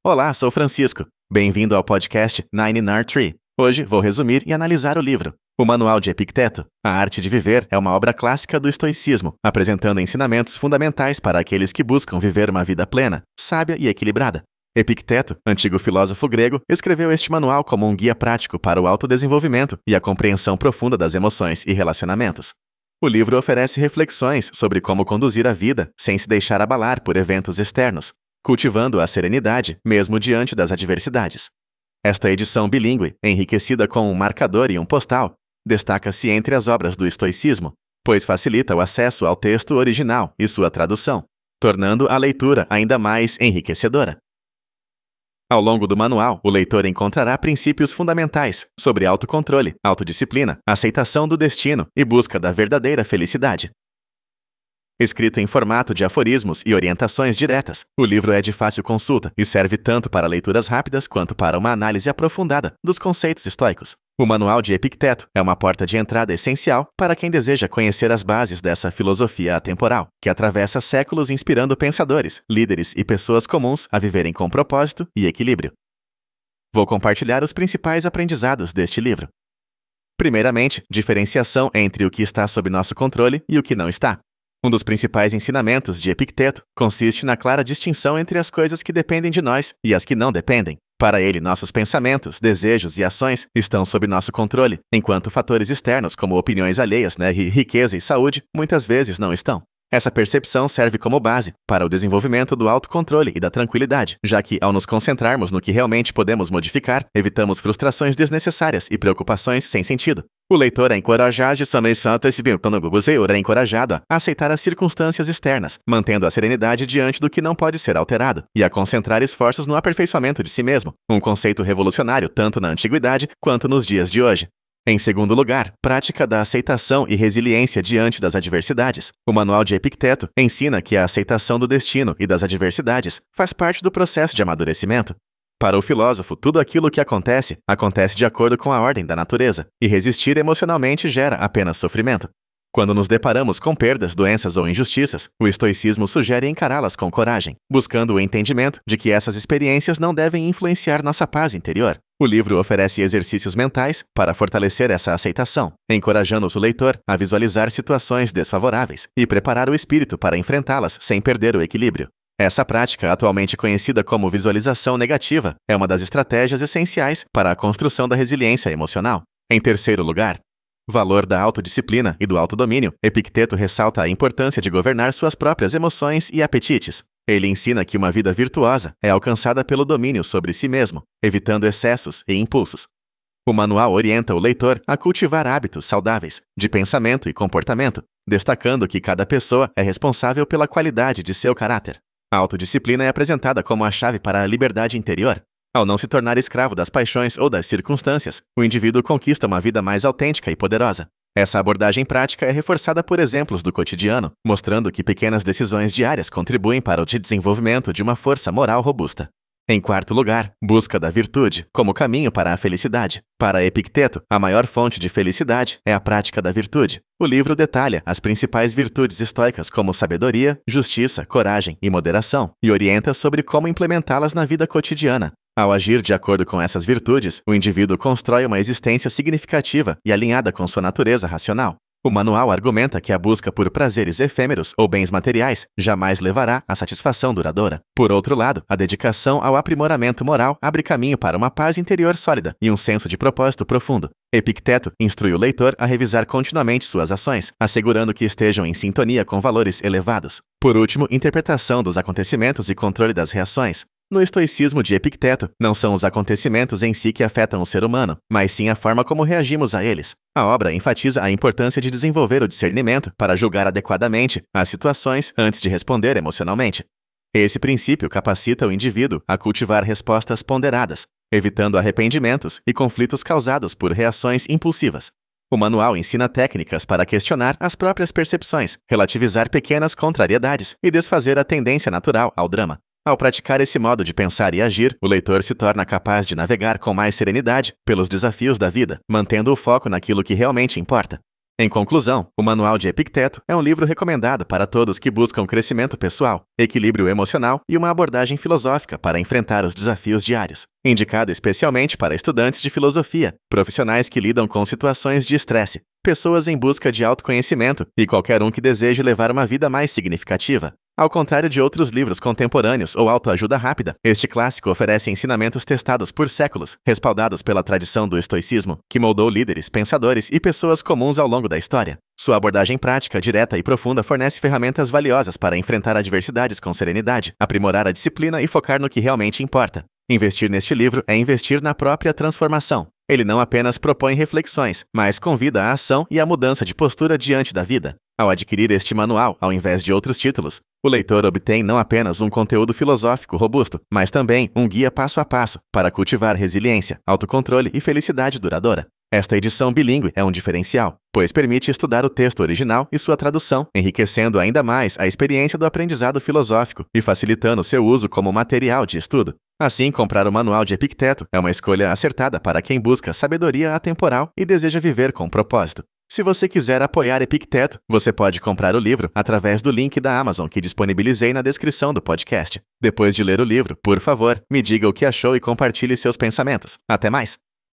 Olá, sou Francisco. Bem-vindo ao podcast Nine Nar Tree. Hoje vou resumir e analisar o livro. O Manual de Epicteto, A Arte de Viver, é uma obra clássica do estoicismo, apresentando ensinamentos fundamentais para aqueles que buscam viver uma vida plena, sábia e equilibrada. Epicteto, antigo filósofo grego, escreveu este manual como um guia prático para o autodesenvolvimento e a compreensão profunda das emoções e relacionamentos. O livro oferece reflexões sobre como conduzir a vida sem se deixar abalar por eventos externos, cultivando a serenidade mesmo diante das adversidades. Esta edição bilíngue, enriquecida com um marcador e um postal, destaca-se entre as obras do estoicismo, pois facilita o acesso ao texto original e sua tradução, tornando a leitura ainda mais enriquecedora. Ao longo do manual, o leitor encontrará princípios fundamentais sobre autocontrole, autodisciplina, aceitação do destino e busca da verdadeira felicidade. Escrito em formato de aforismos e orientações diretas, o livro é de fácil consulta e serve tanto para leituras rápidas quanto para uma análise aprofundada dos conceitos estoicos. O Manual de Epicteto é uma porta de entrada essencial para quem deseja conhecer as bases dessa filosofia atemporal, que atravessa séculos inspirando pensadores, líderes e pessoas comuns a viverem com propósito e equilíbrio. Vou compartilhar os principais aprendizados deste livro. Primeiramente, diferenciação entre o que está sob nosso controle e o que não está. Um dos principais ensinamentos de Epicteto consiste na clara distinção entre as coisas que dependem de nós e as que não dependem. Para ele, nossos pensamentos, desejos e ações estão sob nosso controle, enquanto fatores externos como opiniões alheias, riqueza e saúde, muitas vezes não estão. Essa percepção serve como base para o desenvolvimento do autocontrole e da tranquilidade, já que, ao nos concentrarmos no que realmente podemos modificar, evitamos frustrações desnecessárias e preocupações sem sentido. O leitor é encorajado a aceitar as circunstâncias externas, mantendo a serenidade diante do que não pode ser alterado, e a concentrar esforços no aperfeiçoamento de si mesmo, um conceito revolucionário tanto na antiguidade quanto nos dias de hoje. Em segundo lugar, prática da aceitação e resiliência diante das adversidades. O Manual de Epicteto ensina que a aceitação do destino e das adversidades faz parte do processo de amadurecimento. Para o filósofo, tudo aquilo que acontece de acordo com a ordem da natureza, e resistir emocionalmente gera apenas sofrimento. Quando nos deparamos com perdas, doenças ou injustiças, o estoicismo sugere encará-las com coragem, buscando o entendimento de que essas experiências não devem influenciar nossa paz interior. O livro oferece exercícios mentais para fortalecer essa aceitação, encorajando o leitor a visualizar situações desfavoráveis e preparar o espírito para enfrentá-las sem perder o equilíbrio. Essa prática, atualmente conhecida como visualização negativa, é uma das estratégias essenciais para a construção da resiliência emocional. Em terceiro lugar, valor da autodisciplina e do autodomínio. Epicteto ressalta a importância de governar suas próprias emoções e apetites. Ele ensina que uma vida virtuosa é alcançada pelo domínio sobre si mesmo, evitando excessos e impulsos. O manual orienta o leitor a cultivar hábitos saudáveis de pensamento e comportamento, destacando que cada pessoa é responsável pela qualidade de seu caráter. A autodisciplina é apresentada como a chave para a liberdade interior. Ao não se tornar escravo das paixões ou das circunstâncias, o indivíduo conquista uma vida mais autêntica e poderosa. Essa abordagem prática é reforçada por exemplos do cotidiano, mostrando que pequenas decisões diárias contribuem para o desenvolvimento de uma força moral robusta. Em quarto lugar, busca da virtude como caminho para a felicidade. Para Epicteto, a maior fonte de felicidade é a prática da virtude. O livro detalha as principais virtudes estoicas como sabedoria, justiça, coragem e moderação, e orienta sobre como implementá-las na vida cotidiana. Ao agir de acordo com essas virtudes, o indivíduo constrói uma existência significativa e alinhada com sua natureza racional. O manual argumenta que a busca por prazeres efêmeros ou bens materiais jamais levará à satisfação duradoura. Por outro lado, a dedicação ao aprimoramento moral abre caminho para uma paz interior sólida e um senso de propósito profundo. Epicteto instrui o leitor a revisar continuamente suas ações, assegurando que estejam em sintonia com valores elevados. Por último, interpretação dos acontecimentos e controle das reações. No estoicismo de Epicteto, não são os acontecimentos em si que afetam o ser humano, mas sim a forma como reagimos a eles. A obra enfatiza a importância de desenvolver o discernimento para julgar adequadamente as situações antes de responder emocionalmente. Esse princípio capacita o indivíduo a cultivar respostas ponderadas, evitando arrependimentos e conflitos causados por reações impulsivas. O manual ensina técnicas para questionar as próprias percepções, relativizar pequenas contrariedades e desfazer a tendência natural ao drama. Ao praticar esse modo de pensar e agir, o leitor se torna capaz de navegar com mais serenidade pelos desafios da vida, mantendo o foco naquilo que realmente importa. Em conclusão, o Manual de Epicteto é um livro recomendado para todos que buscam crescimento pessoal, equilíbrio emocional e uma abordagem filosófica para enfrentar os desafios diários. Indicado especialmente para estudantes de filosofia, profissionais que lidam com situações de estresse, pessoas em busca de autoconhecimento e qualquer um que deseje levar uma vida mais significativa. Ao contrário de outros livros contemporâneos ou autoajuda rápida, este clássico oferece ensinamentos testados por séculos, respaldados pela tradição do estoicismo, que moldou líderes, pensadores e pessoas comuns ao longo da história. Sua abordagem prática, direta e profunda fornece ferramentas valiosas para enfrentar adversidades com serenidade, aprimorar a disciplina e focar no que realmente importa. Investir neste livro é investir na própria transformação. Ele não apenas propõe reflexões, mas convida à ação e à mudança de postura diante da vida. Ao adquirir este manual, ao invés de outros títulos, o leitor obtém não apenas um conteúdo filosófico robusto, mas também um guia passo a passo para cultivar resiliência, autocontrole e felicidade duradoura. Esta edição bilíngue é um diferencial, pois permite estudar o texto original e sua tradução, enriquecendo ainda mais a experiência do aprendizado filosófico e facilitando seu uso como material de estudo. Assim, comprar o Manual de Epicteto é uma escolha acertada para quem busca sabedoria atemporal e deseja viver com propósito. Se você quiser apoiar Epicteto, você pode comprar o livro através do link da Amazon que disponibilizei na descrição do podcast. Depois de ler o livro, por favor, me diga o que achou e compartilhe seus pensamentos. Até mais!